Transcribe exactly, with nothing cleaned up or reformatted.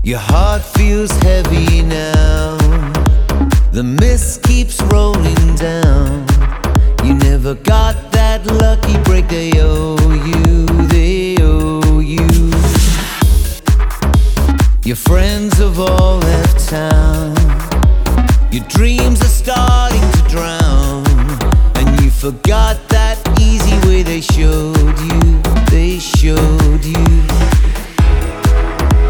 Your heart feels heavy now. The mist keeps rolling down. You never got that lucky break. They owe you, they owe you. Your friends have all left town. Your dreams are starting to drown. And you forgot that easy way they showed you, they showed you.